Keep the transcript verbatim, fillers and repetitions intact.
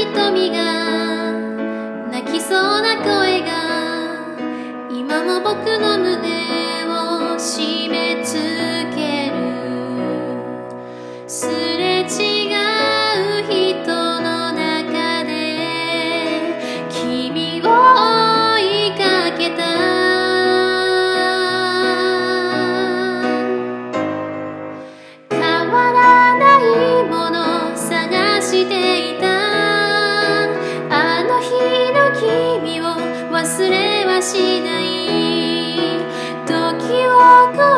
瞳が泣きそうな声が今も僕の胸を締め付ける。すれ違う人の中で君を追いかけた。変わらないもの探していた。あの日の君を忘れはしない。時を